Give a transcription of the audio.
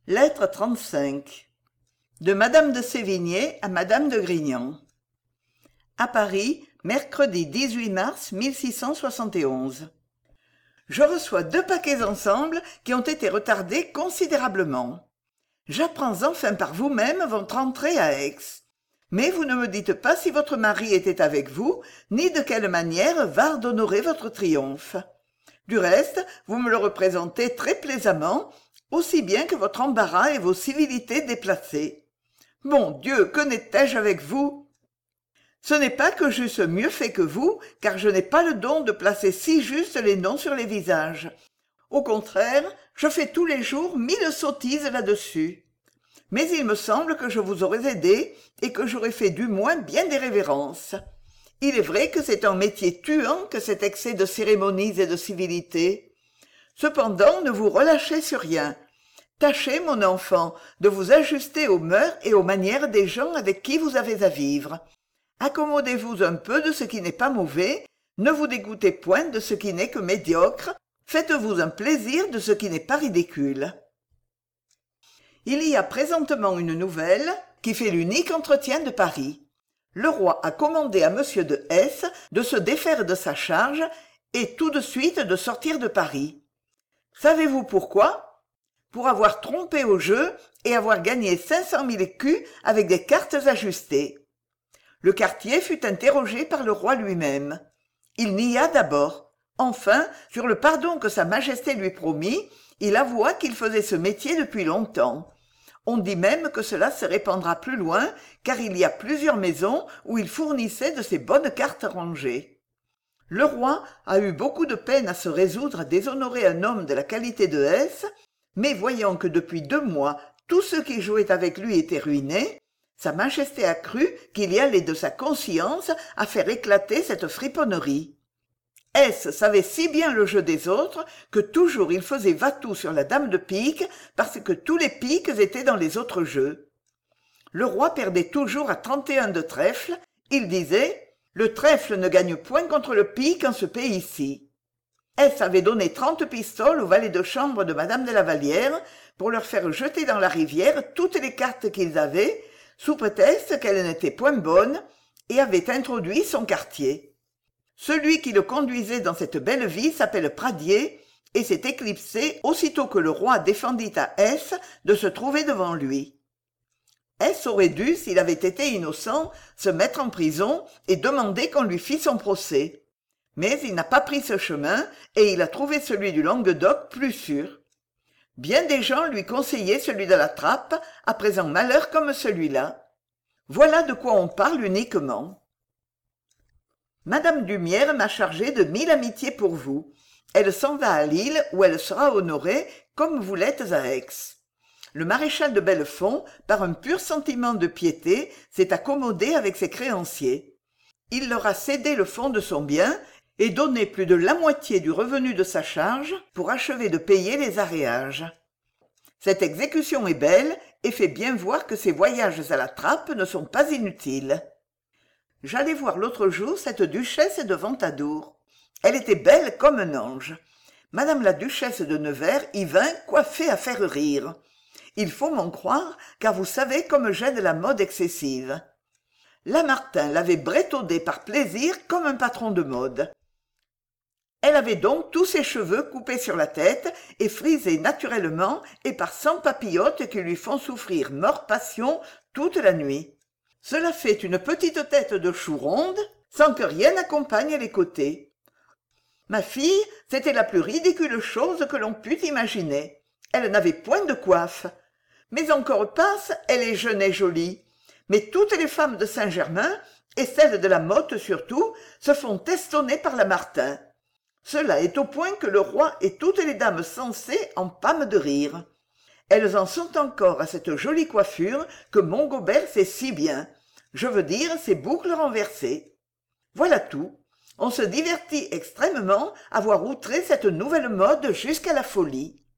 Lettre 35 de Madame de Sévigné à Madame de Grignan. À Paris, mercredi 18 mars 1671. Je reçois 2 paquets ensemble qui ont été retardés considérablement. J'apprends enfin par vous-même votre entrée à Aix. Mais vous ne me dites pas si votre mari était avec vous, ni de quelle manière Vardes honorait votre triomphe. Du reste, vous me le représentez très plaisamment, aussi bien que votre embarras et vos civilités déplacées. Mon Dieu, que n'étais-je avec vous? Ce n'est pas que j'eusse mieux fait que vous, car je n'ai pas le don de placer si juste les noms sur les visages. Au contraire, je fais tous les jours 1000 sottises là-dessus. Mais il me semble que je vous aurais aidé et que j'aurais fait du moins bien des révérences. Il est vrai que c'est un métier tuant que cet excès de cérémonies et de civilité. Cependant, ne vous relâchez sur rien. Tâchez, mon enfant, de vous ajuster aux mœurs et aux manières des gens avec qui vous avez à vivre. Accommodez-vous un peu de ce qui n'est pas mauvais, ne vous dégoûtez point de ce qui n'est que médiocre, faites-vous un plaisir de ce qui n'est pas ridicule. Il y a présentement une nouvelle qui fait l'unique entretien de Paris. Le roi a commandé à monsieur de S de se défaire de sa charge et tout de suite de sortir de Paris. Savez-vous pourquoi? Pour avoir trompé au jeu et avoir gagné 500 000 écus avec des cartes ajustées. Le quartier fut interrogé par le roi lui-même. Il nia d'abord. Enfin, sur le pardon que sa majesté lui promit, il avoua qu'il faisait ce métier depuis longtemps. On dit même que cela se répandra plus loin, car il y a plusieurs maisons où il fournissait de ces bonnes cartes rangées. Le roi a eu beaucoup de peine à se résoudre à déshonorer un homme de la qualité de S, mais voyant que depuis 2 mois, tous ceux qui jouaient avec lui étaient ruinés, sa majesté a cru qu'il y allait de sa conscience à faire éclater cette friponnerie. S savait si bien le jeu des autres que toujours il faisait va-tout sur la dame de pique parce que tous les piques étaient dans les autres jeux. Le roi perdait toujours à 31 de trèfle. Il disait « Le trèfle ne gagne point contre le pique en ce pays-ci ». S avait donné 30 pistoles aux valets de chambre de madame de la Vallière pour leur faire jeter dans la rivière toutes les cartes qu'ils avaient, sous prétexte qu'elles n'étaient point bonnes, et avait introduit son quartier. Celui qui le conduisait dans cette belle vie s'appelle Pradier, et s'est éclipsé aussitôt que le roi défendit à S de se trouver devant lui. S aurait dû, s'il avait été innocent, se mettre en prison et demander qu'on lui fît son procès. Mais il n'a pas pris ce chemin, et il a trouvé celui du Languedoc plus sûr. Bien des gens lui conseillaient celui de la Trappe, après un malheur comme celui-là. Voilà de quoi on parle uniquement. Madame Dumière m'a chargé de 1000 amitiés pour vous. Elle s'en va à Lille, où elle sera honorée, comme vous l'êtes à Aix. Le maréchal de Bellefond, par un pur sentiment de piété, s'est accommodé avec ses créanciers. Il leur a cédé le fonds de son bien et donné plus de la moitié du revenu de sa charge pour achever de payer les aréages. Cette exécution est belle et fait bien voir que ces voyages à la trappe ne sont pas inutiles. J'allais voir l'autre jour cette duchesse de Ventadour. Elle était belle comme un ange. Madame la duchesse de Nevers y vint coiffée à faire rire. Il faut m'en croire, car vous savez comme j'aide la mode excessive. Lamartine l'avait brétaudée par plaisir comme un patron de mode. Elle avait donc tous ses cheveux coupés sur la tête et frisés naturellement et par 100 papillotes qui lui font souffrir mort-passion toute la nuit. Cela fait une petite tête de chou ronde, sans que rien n'accompagne les côtés. Ma fille, c'était la plus ridicule chose que l'on pût imaginer. Elle n'avait point de coiffe. Mais encore passe, elle est jeune et jolie. Mais toutes les femmes de Saint-Germain, et celles de la Motte surtout, se font testonner par Lamartine. Cela est au point que le roi et toutes les dames sensées en pâment de rire. Elles en sont encore à cette jolie coiffure que Montgobert sait si bien. Je veux dire ces boucles renversées. Voilà tout. On se divertit extrêmement à voir outrer cette nouvelle mode jusqu'à la folie.